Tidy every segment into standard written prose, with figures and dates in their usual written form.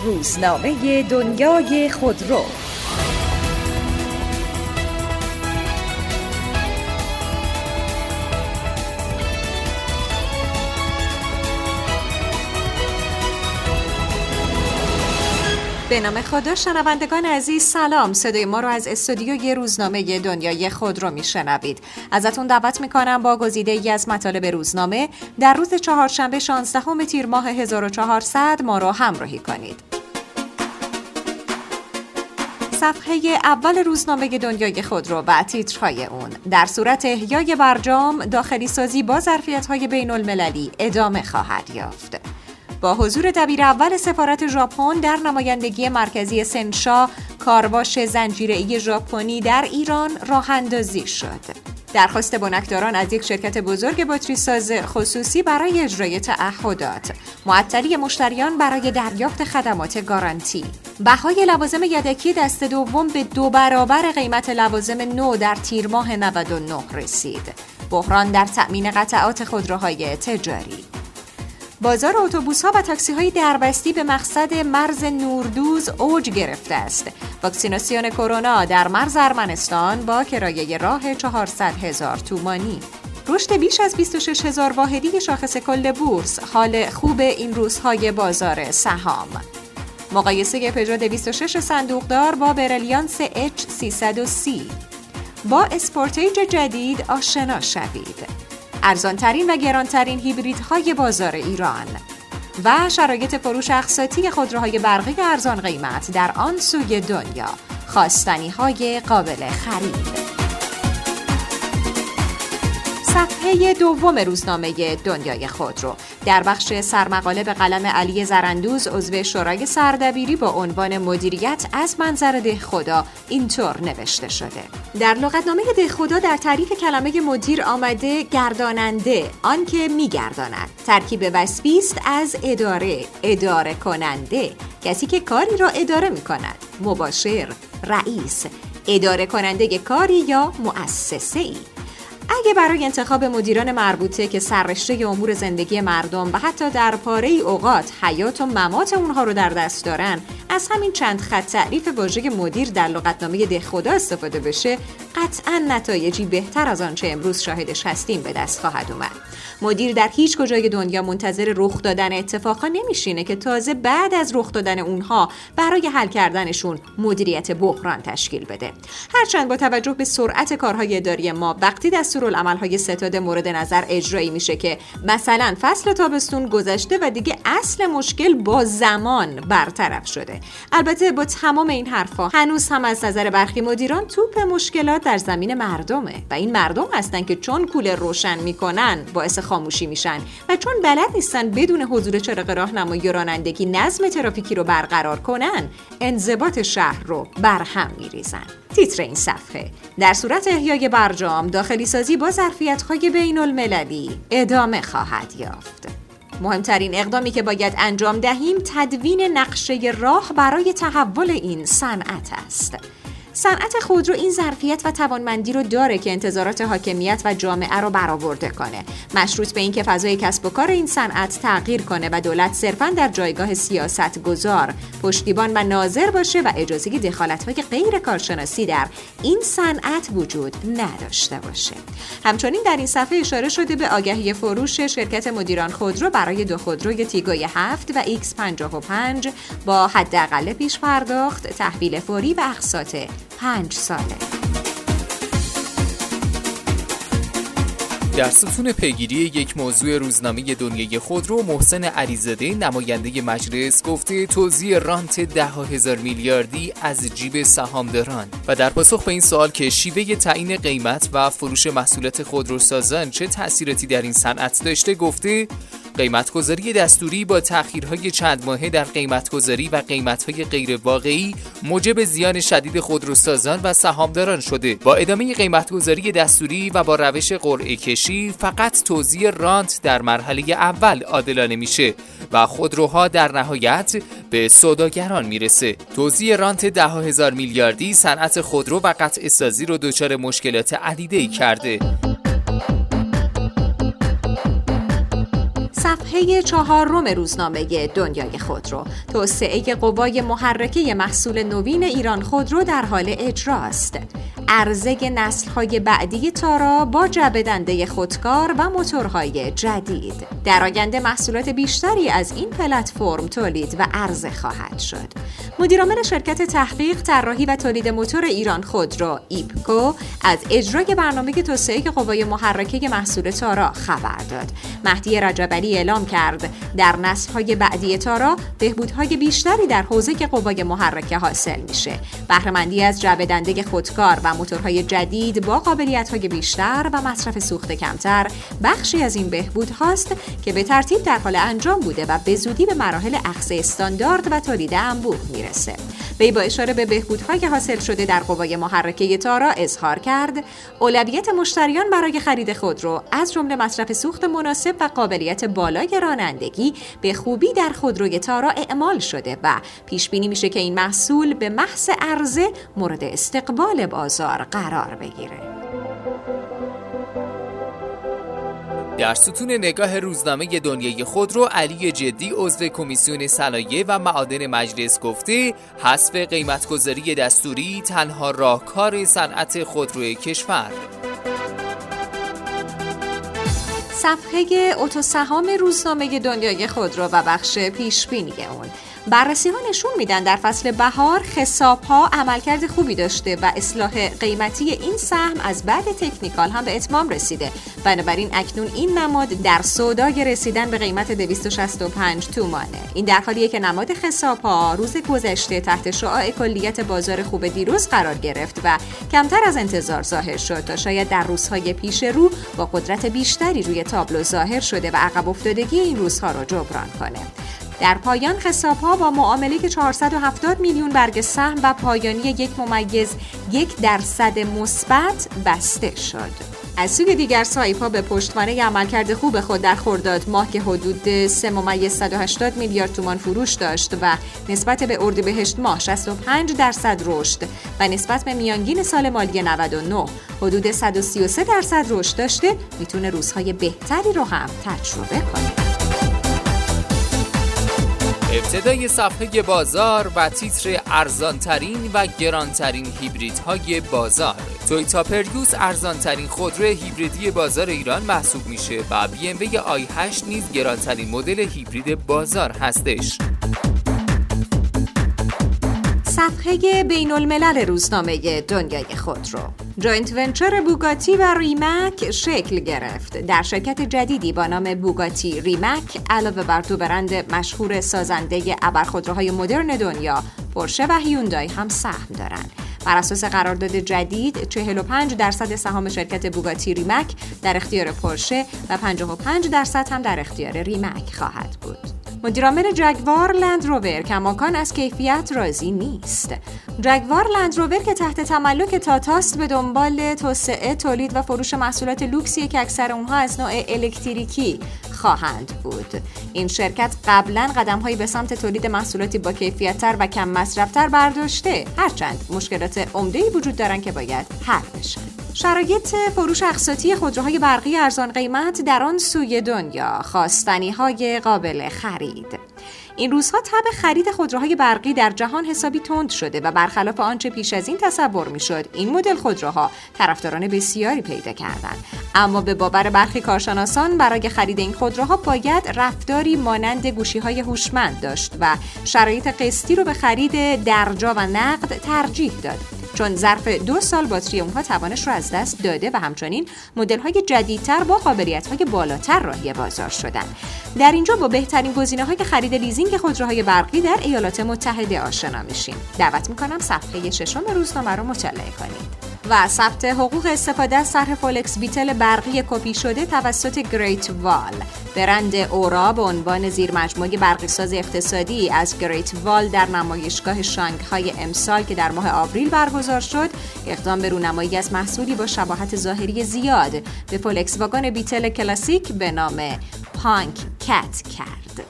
روزنامه دنیای خودرو. به نام خدا. شنوندگان عزیز سلام. صدای ما رو از استودیوی روزنامه دنیای خودرو میشنوید. ازتون دعوت میکنم با گزیده‌ای از مطالب روزنامه در روز چهارشنبه 16 تیر ماه 1400 ما رو همراهی کنید. صفحه اول روزنامه دنیای خودرو و تیترهای اون: در صورت احیای برجام، داخلی سازی با ظرفیت‌های بین‌المللی ادامه خواهد یافت. با حضور دبیر اول سفارت ژاپن در نمایندگی مرکزی سنشا، کارواش زنجیره‌ای ژاپنی در ایران راه‌اندازی شد. درخواست بنکداران از یک شرکت بزرگ باتریساز خصوصی برای اجرای تعهدات، معطلی مشتریان برای دریافت خدمات گارانتی، بهای لوازم یدکی دسته دوم به 2 برابر قیمت لوازم نو در تیر ماه 99 رسید. بحران در تأمین قطعات خودروهای تجاری. بازار اتوبوس‌ها و تاکسی‌های دربستی به مقصد مرز نوردوز اوج گرفته است. واکسیناسیون کرونا در مرز ارمنستان با کرایه راه 400,000 تومانی. رشد بیش از 26,000 واحدی شاخص کل بورس، حال خوب این روزهای بازار سهام. مقایسه پژو 206 صندوقدار با بریلیانس H330. با اسپورتیج جدید آشنا شوید. ارزانترین و گرانترین هیبریدهای بازار ایران و شرایط فروش اقساطی خودروهای برقی ارزان قیمت در آن سوی دنیا، خواستنی‌های قابل خرید. صفحه دوم روزنامه دنیای خودرو در بخش سرمقاله به قلم علی زرندوز، عضو شورای سردبیری، با عنوان مدیریت از منظر دهخدا اینطور نوشته شده: در لغتنامه دهخدا در تعریف کلمه مدیر آمده گرداننده، آن که میگرداند. ترکیب وصفی است از اداره کننده، کسی که کاری را اداره میکند. مباشر، رئیس، اداره کننده کاری یا مؤسسه‌ای. اگه برای انتخاب مدیران مربوطه که سررشته امور زندگی مردم و حتی در پاره‌ای اوقات حیات و ممات اونها رو در دست دارن، از همین چند خط تعریف واژه مدیر در لغتنامه دهخدا استفاده بشه، قطعاً نتایجی بهتر از آنچه امروز شاهدش هستیم به دست خواهد اومد. مدیر در هیچ کجای دنیا منتظر رخ دادن اتفاقا نمیشینه که تازه بعد از رخ دادن اونها برای حل کردنشون مدیریت بحران تشکیل بده. هرچند با توجه به سرعت کارهای اداری ما، وقتی دستورالعمل‌های ستاد مورد نظر اجرایی میشه که مثلا فصل تابستون گذشته و دیگه اصل مشکل با زمان برطرف شده. البته با تمام این حرفا هنوز هم از نظر برخی مدیران توپ مشکلات در زمین مردمه و این مردم هستن که چون کولر روشن میکنن باعث خاموشی میشن و چون بلد نیستن بدون حضور چراغ راهنمایی و رانندگی نظم ترافیکی رو برقرار کنن، انضباط شهر رو برهم میریزن. تیتر این صفحه: در صورت احیای برجام، داخلی سازی با ظرفیت‌های بین‌المللی ادامه خواهد یافت. مهمترین اقدامی که باید انجام دهیم تدوین نقشه راه برای تحول این صنعت است. صنعت خودرو این ظرفیت و توانمندی رو داره که انتظارات حاکمیت و جامعه رو برآورده کنه، مشروط به این که فضای کسب و کار این صنعت تغییر کنه و دولت صرفاً در جایگاه سیاستگزار، پشتیبان و ناظر باشه و اجازه دخالت‌های غیر کارشناسی در این صنعت وجود نداشته باشه. همچنین در این صفحه اشاره شده به آگهی فروش شرکت مدیران خودرو برای 2 خودروی تیگوی 7 و X55 با حداقل پیش پرداخت، تحویل فوری و اقساط 5 ساله. در ستون پیگیری یک موضوع روزنامه دنیای خودرو، محسن علیزاده نماینده مجلس گفته توزیع رانت 10,000 میلیاردی از جیب سهامداران و در پاسخ به این سوال که شیوه تعیین قیمت و فروش محصولات خودروسازان چه تأثیراتی در این صنعت داشته، گفته قیمت‌گذاری دستوری با تأخیرهای چند ماهه در قیمت‌گذاری و قیمت‌های غیر واقعی موجب زیان شدید خودروسازان و سهامداران شده. با ادامه قیمت‌گذاری دستوری و با روش قرعه کشی، فقط توزیع رانت در مرحله اول عادلانه میشه و خودروها در نهایت به سوداگران میرسه. توزیع رانت 10,000 میلیاردی صنعت خودرو و قطع سازی رو دچار مشکلات عدیده‌ای کرده. صفحه 4 روزنامه دنیای خودرو. توسعه قوای محرکه محصول نوین ایران خودرو در حال اجراست. عرضه نسل‌های بعدی تارا با جعبه‌دنده خودکار و موتورهای جدید. در آینده محصولات بیشتری از این پلتفرم تولید و عرضه خواهد شد. مدیرعامل شرکت تحقیق، طراحی و تولید موتور ایران خودرو ایپکو از اجرای برنامه توسعه قوای محرکه محصول تارا خبر داد. مهدی رجبعلی اعلام کرد در نسل‌های بعدی تارا بهبودهای بیشتری در حوزه قوای محرکه حاصل میشه. بهره‌مندی از جعبه‌دنده خودکار و موتورهای جدید با قابلیت‌های بیشتر و مصرف سوخت کمتر بخشی از این بهبود هاست که به ترتیب در حال انجام بوده و به زودی به مراحل اخذ استاندارد و تولید انبوه میرسه. وی با اشاره به بهبودهای حاصل شده در قوای محرکه تارا اظهار کرد اولویت مشتریان برای خرید خودرو از جمله مصرف سوخت مناسب و قابلیت بالای رانندگی به خوبی در خودروی تارا اعمال شده و پیش بینی میشه که این محصول به محض عرضه مورد استقبال بازار قرار بگیره. در ستون نگاه روزنامه دنیای خودرو، علی جدی عضو کمیسیون صنایع و معادن مجلس گفته حذف قیمتگذاری دستوری تنها راهکار صنعت خودروی کشور. صفحه اتوسهام روزنامه دنیای خودرو و بخش پیشبینی اون. بررسی‌ها نشون میدن در فصل بهار خساب‌ها عملکرد خوبی داشته و اصلاح قیمتی این سهم از بعد تکنیکال هم به اتمام رسیده. بنابراین اکنون این نماد در سودای رسیدن به قیمت 265 تومانه. این در حالیه که نماد خساب‌ها روز گذشته تحت شعاع کلیت بازار خوب دیروز قرار گرفت و کمتر از انتظار ظاهر شد تا شاید در روزهای پیش رو با قدرت بیشتری روی تابلو ظاهر شده و عقب افتادگی این روزها را جبران کنه. در پایان حساب‌ها با معامله که 470 میلیون برگ سهم و پایانی 1.1% مثبت بسته شد. از سوی دیگر سایپا به پشتوانه عملکرد خوب خود در خرداد ماه که حدود 3.180 میلیارد تومان فروش داشت و نسبت به اردیبهشت ماه 65% رشد و نسبت به میانگین سال مالی 99 حدود 133% رشد داشته، میتونه روزهای بهتری رو هم تجربه کنه. ابتدای صفحه بازار و تیتر ارزانترین و گرانترین هیبریدهای بازار. تویوتا پریوس ارزانترین خودرو هیبریدی بازار ایران محسوب میشه و BMW i8 نیز گرانترین مدل هیبرید بازار هستش. صفحه بین الملل روزنامه دنیای خودرو. جوینت ونچر بوگاتی و ریمک شکل گرفت. در شرکت جدیدی با نام بوگاتی ریمک علاوه بر دو برند مشهور سازنده ابرخودروهای مدرن دنیا، پورشه و هیوندای هم سهم دارند. بر اساس قرارداد جدید 45% سهام شرکت بوگاتی ریمک در اختیار پورشه و 55% هم در اختیار ریمک خواهد بود. مدیرعامل جگوار لند روور کماکان از کیفیت راضی نیست. جگوار لند روور که تحت تملک تاتاست به دنبال توسعه، تولید و فروش محصولات لوکسی که اکثر اونها از نوع الکتریکی خواهند بود. این شرکت قبلا قدم‌هایی به سمت تولید محصولاتی با کیفیت‌تر و کم مصرف‌تر برداشته، هرچند مشکلات عمده‌ای وجود دارن که باید حل بشن. شرایط فروش اقساطی خودروهای برقی ارزان قیمت در آن سوی دنیا، خواستنی‌های قابل خرید. این روزها تب خرید خودروهای برقی در جهان حسابی تند شده و برخلاف آنچه پیش از این تصور میشد، این مدل خودروها طرفداران بسیاری پیدا کردند. اما به باور برخی کارشناسان برای خرید این خودروها باید رفتاری مانند گوشی‌های هوشمند داشت و شرایط قسطی رو به خرید درجا و نقد ترجیح داد، چون ظرف 2 سال باتری اونها توانش رو از دست داده و همچنین مدل‌های جدیدتر با قابلیت‌های بالاتر راهی بازار شدن. در اینجا با بهترین گزینه‌های خرید لیزینگ خودروهای برقی در ایالات متحده آشنا میشیم. دعوت می‌کنم صفحه 6 روزنامه رو مطالعه کنید. و ثبت حقوق استفاده از طرح فولکس بیتل برقی کپی شده توسط گریت وال. برند اورا به عنوان زیرمجموعه برقی‌ساز اقتصادی از گریت وال در نمایشگاه شانگهای امسال که در ماه آوریل برگزار شد، اقدام به رونمایی از محصولی با شباهت ظاهری زیاد به فولکس واگن بیتل کلاسیک به نام پانک کت کرد.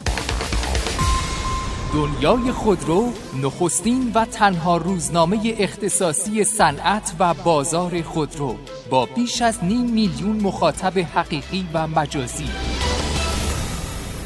دنیای خودرو نخستین و تنها روزنامه اختصاصی صنعت و بازار خودرو با بیش از 500,000 مخاطب حقیقی و مجازی.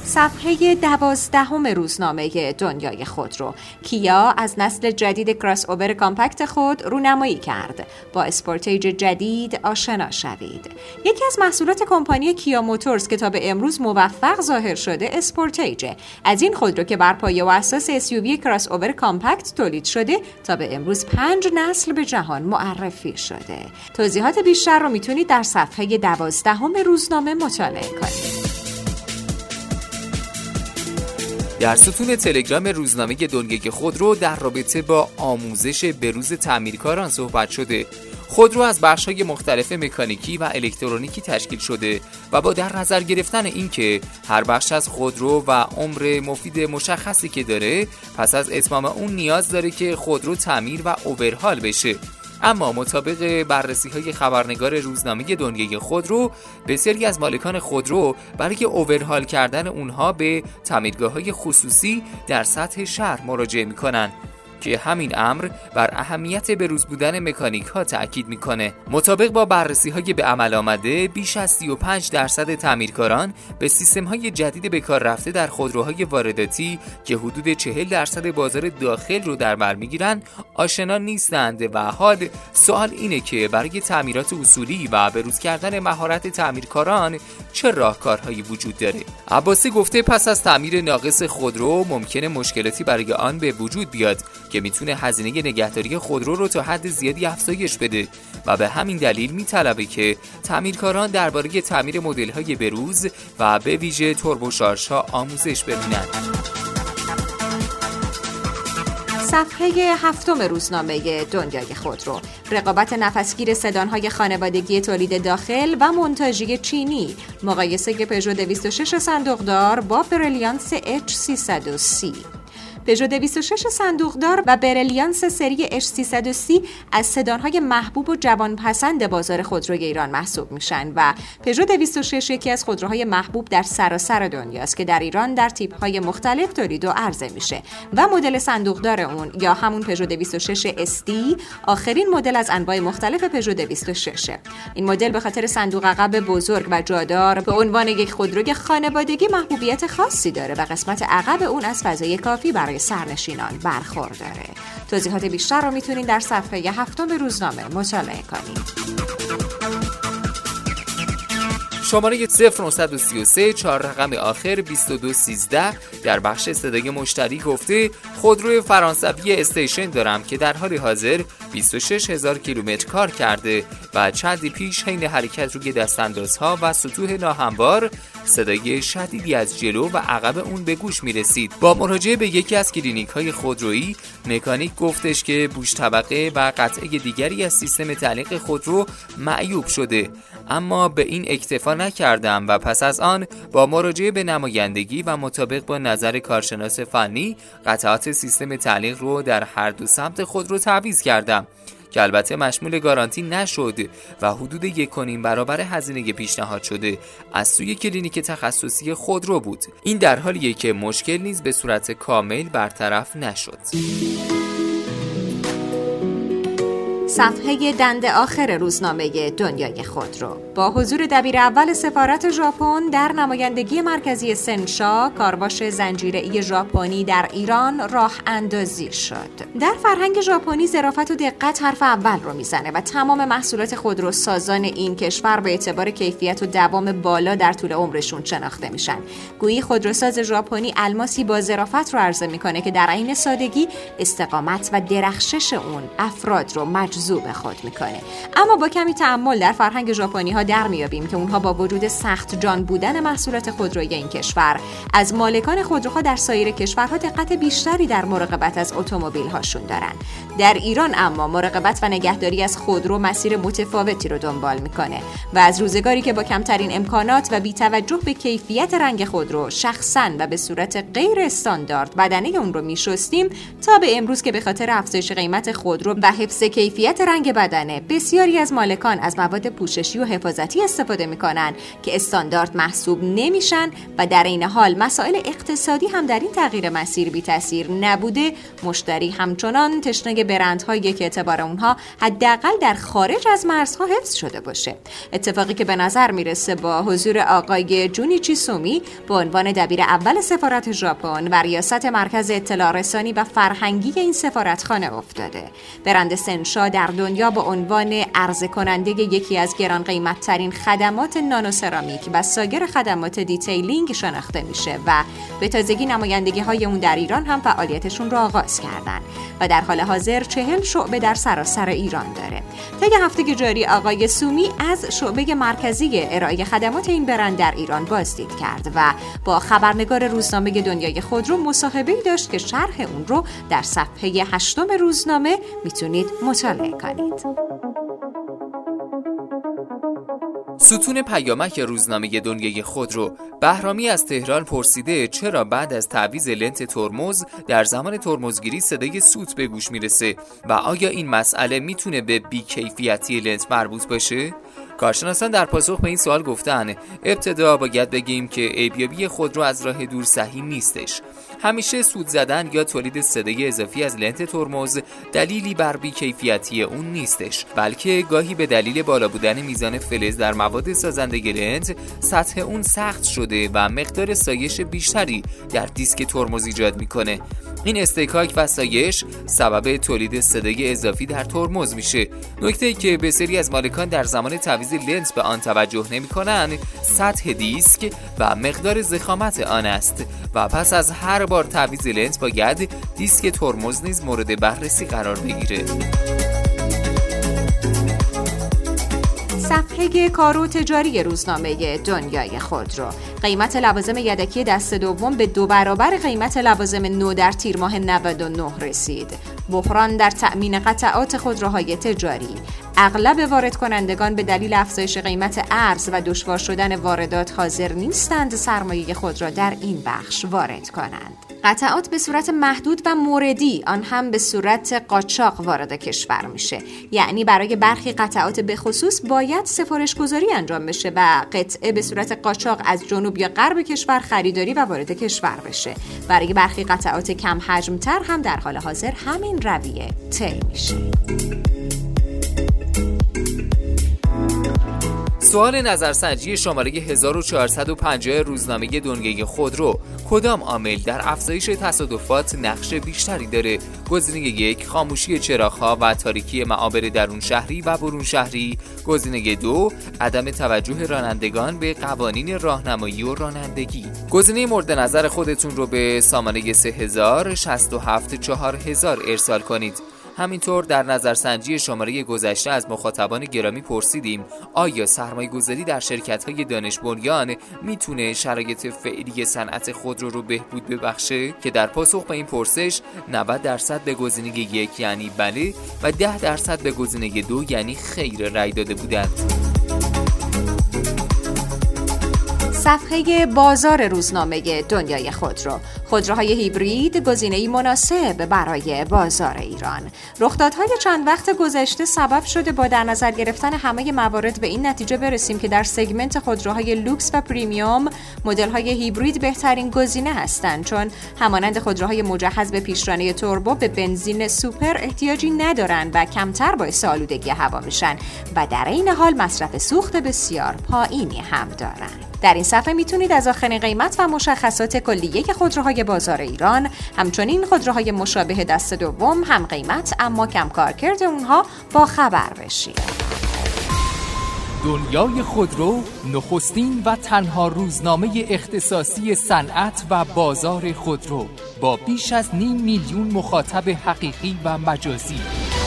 صفحه 12 روزنامه دنیای خودرو. کیا از نسل جدید کراس اوور کامپکت خود رونمایی کرد. با اسپورتیج جدید آشنا شوید. یکی از محصولات کمپانی کیا موتورز که تا به امروز موفق ظاهر شده اسپورتیج. از این خودرو که بر پایه و اساس SUV کراس اوور کامپکت تولید شده تا به امروز 5 نسل به جهان معرفی شده. توضیحات بیشتر رو میتونید در صفحه 12 روزنامه مطالعه کنید. در ستون تلگرام روزنامه دنیای خودرو در رابطه با آموزش بروز تعمیرکاران صحبت شده. خودرو از بخش‌های مختلف مکانیکی و الکترونیکی تشکیل شده و با در نظر گرفتن اینکه هر بخش از خودرو و عمر مفید مشخصی که داره، پس از اتمام اون نیاز داره که خودرو تعمیر و اوورهال بشه. اما مطابق بررسی‌های خبرنگار روزنامه دنیای خودرو، بسیاری از مالکان خودرو برای اوورهال کردن اونها به تعمیرگاه‌های خصوصی در سطح شهر مراجعه می‌کنن که همین امر بر اهمیت بروز بودن مکانیک ها تأکید میکنه. مطابق با بررسی‌های به عمل آمده، بیش از 35% تعمیرکاران به سیستم‌های جدید به کار رفته در خودروهای وارداتی که حدود 40% بازار داخل رو در بر میگیرن آشنا نیستند و حال سوال اینه که برای تعمیرات اصولی و بروز کردن مهارت تعمیرکاران چه راهکارهایی وجود داره. عباسی گفته پس از تعمیر ناقص خودرو ممکنه مشکلاتی برای آن به وجود بیاد که میتونه هزینه نگهداری خودرو رو تا حد زیادی افزایش بده و به همین دلیل میطلبه که تعمیرکاران درباره تعمیر مدل‌های بروز و به ویژه توربوشارژها آموزش ببینند. صفحه 7 روزنامه دنیای خودرو. رقابت نفسگیر سدان‌های خانوادگی تولید داخل و مونتاژی چینی. مقایسه پژو 206 صندوقدار با بریلیانس H330. پژو 206 صندوقدار و بریلیانس سری H330 از سدان‌های محبوب و جوانپسند بازار خودروی ایران محسوب میشن و پژو 206 یکی از خودروهای محبوب در سراسر دنیاست که در ایران در تیپ‌های مختلف تولید و عرضه میشه و مدل صندوقدار اون یا همون پژو 206 SD آخرین مدل از انواع مختلف پژو 206. این مدل به خاطر صندوق عقب بزرگ و جادار به عنوان یک خودروی خانوادگی محبوبیت خاصی داره و قسمت عقب اون از فضای کافی برای سرنشینان برخورداره. توضیحات بیشتر رو میتونید در صفحه 7 روزنامه مطالعه کنید. شماره 0933 4 رقم آخر 2213 در بخش صدای مشتری گفته خودروی فرانسوی استیشن دارم که در حال حاضر 26000 کیلومتر کار کرده و چندی پیش حین حرکت روی دستاندازها و سطوح ناهموار صدای شدیدی از جلو و عقب اون به گوش می رسید. با مراجعه به یکی از کلینیک های خودرویی، مکانیک گفتش که بوش طبقه و قطعه دیگری از سیستم تعلیق خودرو معیوب شده، اما به این اکتفا نکردم و پس از آن با مراجعه به نمایندگی و مطابق با نظر کارشناس فنی قطعات سیستم تعلیق رو در هر دو سمت خودرو تعویض کردم که البته مشمول گارانتی نشد و حدود 1.5 برابر هزینه پیشنهاد شده از سوی کلینیک تخصصی خودرو بود. این در حالیه که مشکل نیز به صورت کامل برطرف نشد. صفحه دند آخر روزنامه دنیای خودرو. با حضور دبیر اول سفارت ژاپن در نمایندگی مرکزی سنشا، کارواش زنجیره‌ای ژاپنی در ایران راه اندازی شد. در فرهنگ ژاپنی ظرافت و دقت حرف اول رو میزنه و تمام محصولات خودروسازان این کشور به اعتبار کیفیت و دوام بالا در طول عمرشون شناخته میشن. گویی خودروساز ژاپنی الماسی با ظرافت رو عرضه میکنه که در عین سادگی استقامت و درخشش اون افراد رو مجذوب خود میکنه. اما با کمی تأمل در فرهنگ ژاپنی ها در میابیم که اونها با وجود سخت جان بودن محصولات خودرویی این کشور از مالکان خودروها در سایر کشورها دقت بیشتری در مراقبت از اتومبیل هاشون دارن. در ایران اما مراقبت و نگهداری از خودرو مسیر متفاوتی رو دنبال میکنه و از روزگاری که با کمترین امکانات و بی توجه به کیفیت رنگ خودرو شخصاً و به صورت غیر استاندارد بدنه اون رو میشستیم تا به امروز که به خاطر افزایش قیمت خودرو و حفظ کیفیت حمایت رنگ بدنه، بسیاری از مالکان از مواد پوششی و حفاظتی استفاده میکنن که استاندارد محسوب نمیشن و در این حال مسائل اقتصادی هم در این تغییر مسیر بی تاثیر نبوده، مشتری همچنان تشنه برندهایی که اعتبار اونها حداقل در خارج از مرزها حفظ شده باشه. اتفاقی که به نظر میرسه با حضور آقای جونیچی سومی به عنوان دبیر اول سفارت ژاپن و ریاست مرکز اطلاع رسانی و فرهنگی این سفارتخانه افتاده. برند سنشا در دنیا به عنوان عرضه کننده یکی از گران قیمت ترین خدمات نانوسرامیک و سایر خدمات دیتیلینگ شناخته میشه و به تازگی نمایندگی های اون در ایران هم فعالیتشون رو آغاز کردن و در حال حاضر 40 شعبه در سراسر ایران داره. طی هفته جاری آقای سومی از شعبه مرکزی ارائه خدمات این برند در ایران بازدید کرد و با خبرنگار روزنامه دنیای خودرو مصاحبه‌ای داشت که شرح اون رو در صفحه 8 روزنامه میتونید مطالعه کنید. ستون پیامک روزنامه دنیای خودرو بهرامی از تهران پرسیده چرا بعد از تعویض لنت ترمز در زمان ترمزگیری صدای سوت به گوش میرسه و آیا این مسئله میتونه به بیکیفیتی لنت مربوط باشه؟ کارشناسان در پاسخ به این سوال گفتن ابتدا باید بگیم که عیبیابی خودرو از راه دور صحیح نیستش. همیشه سوت زدن یا تولید صدای اضافی از لنت ترمز دلیلی بر بی‌کیفیتی اون نیستش، بلکه گاهی به دلیل بالا بودن میزان فلز در مواد سازنده لنت سطح اون سخت شده و مقدار سایش بیشتری در دیسک ترمز ایجاد میکنه. این استکاک و سایش سبب تولید صدای اضافی در ترمز میشه. نکته‌ای که بسیاری از مالکان در زمان تعویض لنت به آن توجه نمی‌کنن سطح دیسک و مقدار ضخامت آن است و پس از هر بار تعویض لنت باید دیسک ترمز نیز مورد بررسی قرار بگیره. صفحه کار و تجاری روزنامه دنیای خودرو: قیمت لوازم یدکی دست دوم به 2 برابر قیمت لوازم نو در تیر ماه 99 رسید. بحران در تأمین قطعات خودروهای تجاری: اغلب وارد کنندگان به دلیل افزایش قیمت ارز و دشوار شدن واردات حاضر نیستند سرمایه خود را در این بخش وارد کنند. قطعات به صورت محدود و موردی، آن هم به صورت قاچاق وارد کشور میشه. یعنی برای برخی قطعات به خصوص باید سفارش گذاری انجام بشه و قطعه به صورت قاچاق از جنوب یا غرب کشور خریداری و وارد کشور بشه. برای برخی قطعات کم حجم تر هم در حال حاضر همین رویه طی میشه. سوال نظرسنجی شماره 1450 روزنامه دنیای خودرو: کدام عامل در افزایش تصادفات نقش بیشتری داره؟ گزینه 1 خاموشی چراغ‌ها و تاریکی معابر درون شهری و برون شهری. گزینه 2 عدم توجه رانندگان به قوانین راهنمایی و رانندگی. گزینه مورد نظر خودتون رو به سامانه 3000-67-4000 ارسال کنید. همینطور در نظرسنجی شماره گذشته از مخاطبان گرامی پرسیدیم آیا سرمایه‌گذاری در شرکت‌های دانش بنیان میتونه شرایط فعلی صنعت خودرو رو بهبود ببخشه؟ که در پاسخ به این پرسش 90% به گزینه 1 یعنی بله و 10% به گزینه 2 یعنی خیر رأی داده بودند. صفحه بازار روزنامه دنیای خودرو: خودروهای هیبرید گزینه‌ای مناسب برای بازار ایران. رخدادهای چند وقت گذشته سبب شده با در نظر گرفتن همه موارد به این نتیجه برسیم که در سگمنت خودروهای لوکس و پریمیوم مدل‌های هیبرید بهترین گزینه هستند، چون همانند خودروهای مجهز به پیشرانه توربو به بنزین سوپر احتیاجی ندارند و کمتر باعث آلودگی هوا میشن و در این حال مصرف سوخت بسیار پایینی هم دارند. در این صفحه میتونید از آخرین قیمت و مشخصات کلیه خودروهای بازار ایران، همچنین خودروهای مشابه دست دوم هم قیمت اما کم کارکرد اونها با خبر بشید. دنیای خودرو نخستین و تنها روزنامه اختصاصی صنعت و بازار خودرو با بیش از 500,000 مخاطب حقیقی و مجازی.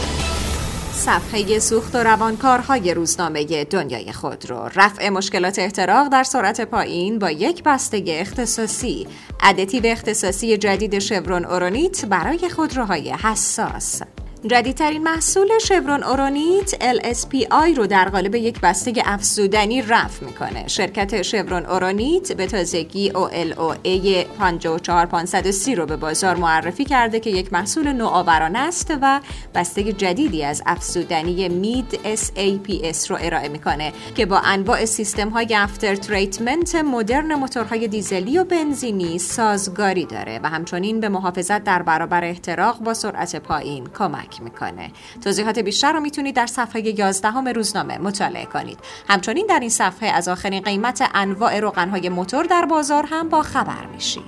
صفحه سوخت و روانکارهای روزنامه دنیای خودرو: رفع مشکلات احتراق در سرعت پایین با یک بسته اختصاصی. ادتیو اختصاصی جدید شورون اورونیت برای خودروهای حساس. جدیدترین محصول شورون اورونیت LSPI رو در قالب یک بسته افزودنی رفع میکنه. شرکت شورون اورونیت به تازگی OLOA 54530 رو به بازار معرفی کرده که یک محصول نوآورانه است و بسته جدیدی از افزودنی مید SAPS رو ارائه میکنه که با انواع سیستم های افتر تریتمنت مدرن موتورهای دیزلی و بنزینی سازگاری داره و همچنین به محافظت در برابر احتراق با سرعت پایین کمک میکنه. توضیحات بیشتر رو میتونید در صفحه 11 روزنامه مطالعه کنید. همچنین در این صفحه از آخرین قیمت انواع روغن‌های موتور در بازار هم با خبر میشید.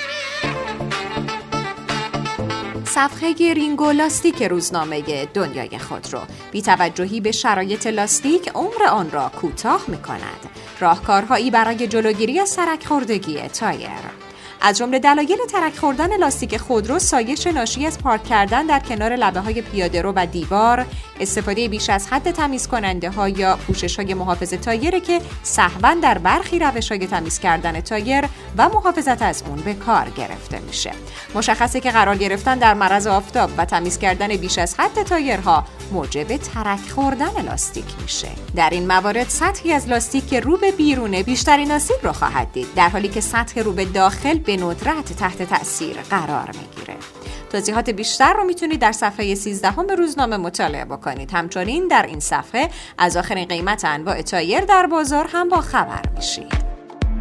صفحه رینگو لاستیک روزنامه دنیای خودرو بی توجهی به شرایط لاستیک عمر آن را کوتاه میکند. راهکارهایی برای جلوگیری از ترک خوردگی تایر. از جمله دلایل ترک خوردن لاستیک خودرو سایش ناشی از پارک کردن در کنار لبه‌های پیاده‌رو و دیوار، استفاده بیش از حد تمیز کننده ها یا پوشش‌های محافظ تایر که سهواً در برخی روش‌های تمیز کردن تایر و محافظت از اون به کار گرفته میشه. مشخصه که قرار گرفتن در معرض آفتاب و تمیز کردن بیش از حد تایرها موجب ترک خوردن لاستیک میشه. در این موارد سطحی از لاستیک که رو به بیرونه بیشترین آسیب رو خواهد دید، در حالی که سطح رو به داخل به ندرت تحت تأثیر قرار میگیره. توضیحات بیشتر رو میتونید در صفحه 13 روزنامه مطالعه بکنید. همچنین در این صفحه از آخرین قیمت انواع تایر در بازار هم با خبر میشید.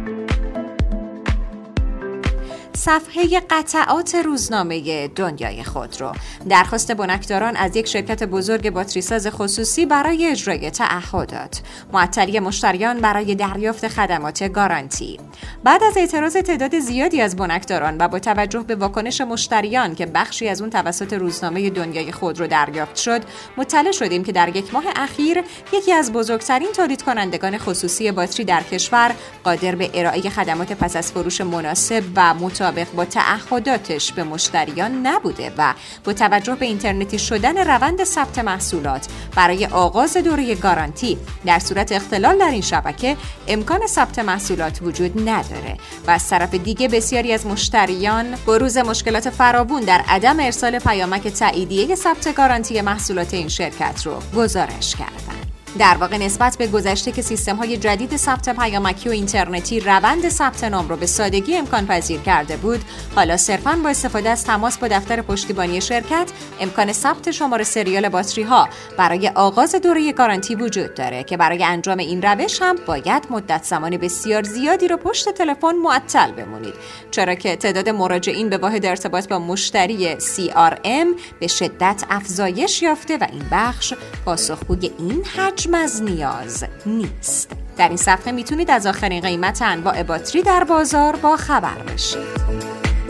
صفحه قطعات روزنامه دنیای خودرو. درخواست بنکداران از یک شرکت بزرگ باتریساز خصوصی برای اجرای تعهدات. معطلی مشتریان برای دریافت خدمات گارانتی. بعد از اعتراض تعداد زیادی از بنکداران و با توجه به واکنش مشتریان که بخشی از اون توسط روزنامه دنیای خودرو دریافت شد، مطلع شدیم که در یک ماه اخیر یکی از بزرگترین تولید کنندگان خصوصی باتری در کشور قادر به ارائه خدمات پس از فروش مناسب و مطابق با تعهداتش به مشتریان نبوده و با توجه به اینترنتی شدن روند ثبت محصولات برای آغاز دوره گارانتی در صورت اختلال در این شبکه امکان ثبت محصولات وجود نداره و از طرف دیگه بسیاری از مشتریان بروز مشکلات فراوون در عدم ارسال پیامک تاییدیه ثبت گارانتی محصولات این شرکت رو گزارش کردند. در واقع نسبت به گذشته که سیستم‌های جدید ثبت پیامکی و اینترنتی روند ثبت نام رو به سادگی امکان پذیر کرده بود، حالا صرفاً با استفاده از تماس با دفتر پشتیبانی شرکت امکان ثبت شماره سریال باتری‌ها برای آغاز دوره گارانتی وجود داره که برای انجام این روش هم باید مدت زمان بسیار زیادی رو پشت تلفن معطل بمونید، چرا که تعداد مراجعین به واحد ارتباط با مشتری CRM به شدت افزایش یافته و این بخش پاسخگوی این حجم از نیاز نیست. در این صفحه میتونید از آخرین قیمت انواع باتری در بازار با خبر بشید.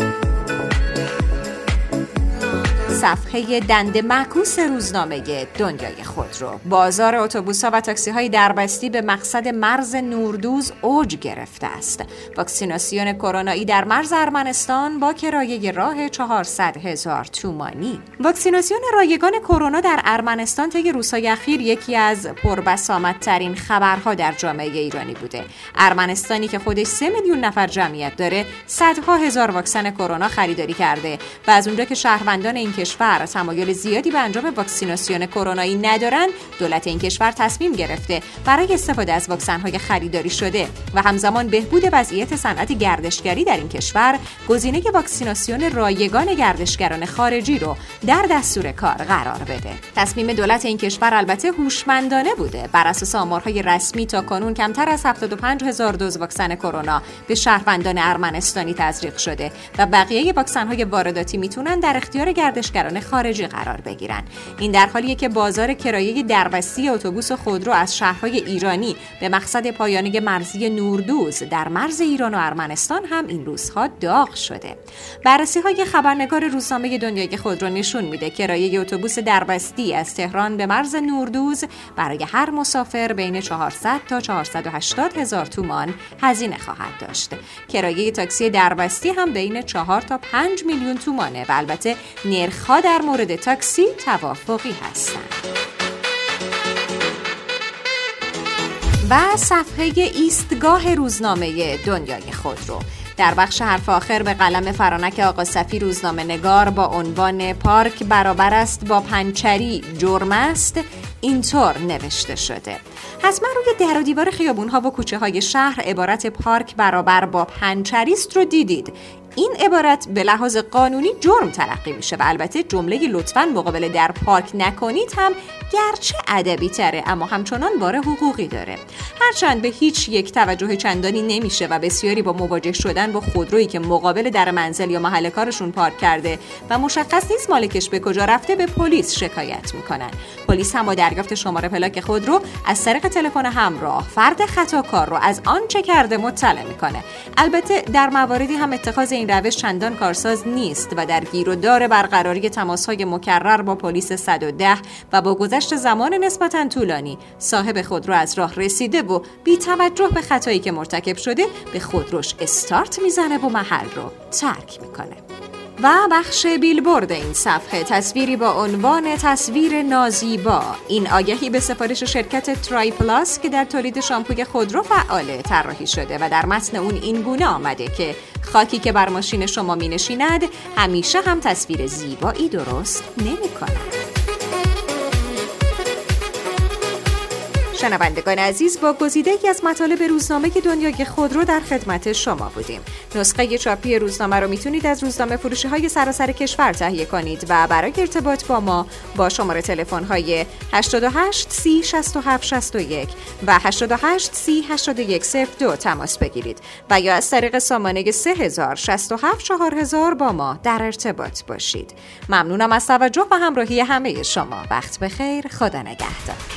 صفحه دنده معکوس روزنامه دنیای خودرو. بازار اتوبوس‌ها و تاکسی‌های دربستی به مقصد مرز نوردوز اوج گرفته است. واکسیناسیون کرونایی در مرز ارمنستان با کرایه راه 400,000 تومانی. واکسیناسیون رایگان کرونا در ارمنستان طی روزهای اخیر یکی از پربسامدترین خبرها در جامعه ایرانی بوده. ارمنستانی که خودش 3 میلیون نفر جمعیت داره، صدها هزار واکسن کرونا خریداری کرده و از اونجا که شهروندان این کشور تمایل زیادی به انجام واکسیناسیون کرونایی ندارن، دولت این کشور تصمیم گرفته برای استفاده از واکسن‌های خریداری شده و همزمان بهبود وضعیت صنعت گردشگری در این کشور، گزینه واکسیناسیون رایگان گردشگران خارجی رو در دستور کار قرار بده. تصمیم دولت این کشور البته هوشمندانه بوده. بر اساس آمارهای رسمی تا کنون کمتر از 75,000 دوز واکسن کرونا به شهروندان ارمنستانی تزریق شده و بقیه واکسن‌های وارداتی میتونن در اختیار گردشگران خارجی قرار بگیرن. این در حالیه که بازار کرایه دربستی اتوبوس خودرو از شهرهای ایرانی به مقصد پایانه مرزی نوردوز در مرز ایران و ارمنستان هم این روزها داغ شده. بررسی‌های خبرنگار روزنامه دنیای خودرو نشون میده کرایه اتوبوس دربستی از تهران به مرز نوردوز برای هر مسافر بین 400 تا 480,000 تومان هزینه خواهد داشت. کرایه تاکسی دربستی هم بین 4 تا 5 میلیون تومانه و البته نرخ‌ها در مورد تاکسی توافقی هستند. و صفحه ایستگاه روزنامه دنیای خودرو. در بخش حرف آخر به قلم فرانک آقا صفی روزنامه نگار با عنوان پارک برابر است با پنچری جرم است اینطور نوشته شده. حتما روی در و دیوار خیابون‌ها و کوچه‌های شهر عبارت پارک برابر با پنچری است رو دیدید. این عبارت به لحاظ قانونی جرم تلقی میشه و البته جمله لطفاً مقابل در پارک نکنید هم گرچه ادبی تره اما همچنان بار حقوقی داره. هرچند به هیچ یک توجه چندانی نمیشه و بسیاری با مواجه شدن با خودرویی که مقابل در منزل یا محل کارشون پارک کرده و مشخص نیست مالکش به کجا رفته به پلیس شکایت میکنن. پلیس هم با دریافت شماره پلاک خودرو از طریق تلفن همراه فرد خطاکار رو از آنچه کرده مطلع میکنه. البته در مواردی هم اتخاذ این روش چندان کارساز نیست و در گیر و دار برقراری تماس‌های مکرر با پلیس 110 و با گذشت زمان نسبتاً طولانی صاحب خودرو از راه رسیده و بی توجه به خطایی که مرتکب شده به خودروش استارت میزنه و محل رو ترک میکنه. و بخش بیلبورد این صفحه تصویری با عنوان تصویر نازیبا. این آگهی به سفارش شرکت ترای پلاس که در تولید شامپوی خودرو فعاله طراحی شده و در متن اون این گونه آمده که خاکی که بر ماشین شما می نشیند همیشه هم تصویر زیبایی درست نمی کند. شنوندگان عزیز، با گزیده‌ای از مطالب روزنامه دنیای خودرو در خدمت شما بودیم. نسخه چاپی روزنامه رو میتونید از روزنامه فروشی‌های سراسر کشور تهیه کنید و برای ارتباط با ما با شماره تلفن‌های 88 30 67 61 و 88 30 81 02 تماس بگیرید و یا از طریق سامانه 3067 4000 با ما در ارتباط باشید. ممنونم از توجه و همراهی همه شما. وقت بخیر. خدا نگهدار.